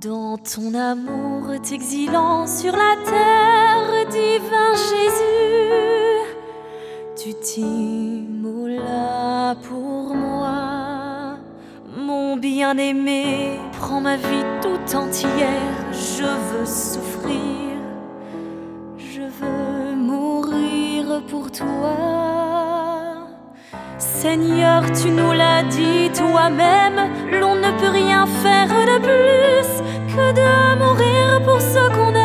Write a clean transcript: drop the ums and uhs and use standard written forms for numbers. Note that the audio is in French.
Dans ton amour t'exilant sur la terre, divin Jésus, tu t'immolas pour moi. Mon bien-aimé, prends ma vie tout entière, je veux souffrir, je veux mourir pour toi. Seigneur, tu nous l'as dit toi-même, l'on ne peut rien faire de plus que de mourir pour ce qu'on aime.